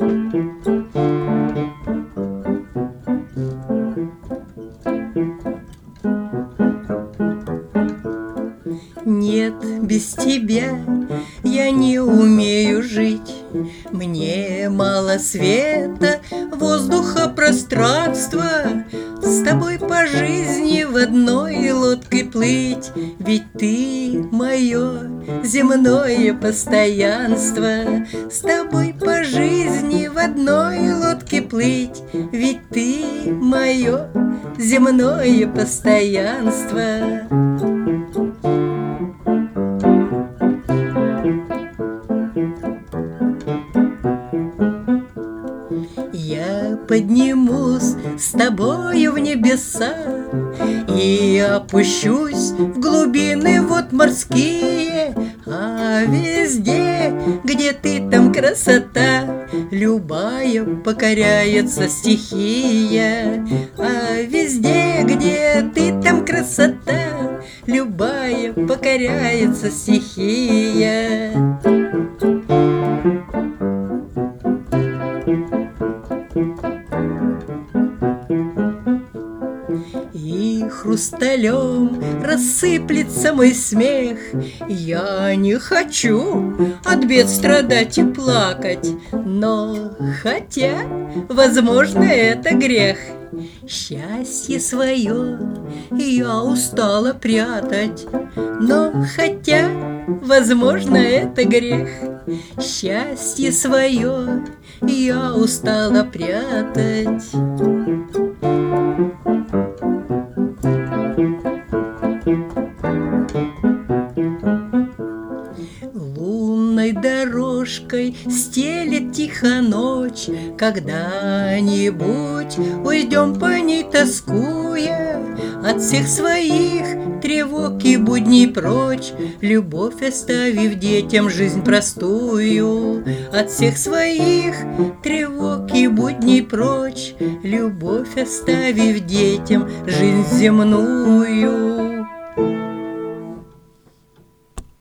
Нет, без тебя я не умею жить. Мне мало света, воздуха, пространства. С тобой по жизни в одной лодке плыть. Ведь ты мое земное постоянство. С тобой по жизни в одной лодке плыть. Ведь ты мое земное постоянство. Я поднимусь с тобою в небеса и опущусь в глубины вод морские, а везде, где ты, там красота, любая покоряется стихия. А везде, где ты, там красота, любая покоряется стихия. И хрусталем рассыплется мой смех. Я не хочу от бед страдать и плакать, но хотя, возможно, это грех. Счастье свое я устала прятать, но хотя, возможно, это грех. Счастье свое я устала прятать. Лунной дорожкой стелет тихо ночь. Когда-нибудь уйдем по ней, тоскуя, от всех своих тревог и будней прочь, любовь оставив детям жизнь простую. От всех своих тревог и будней прочь, любовь оставив детям жизнь земную.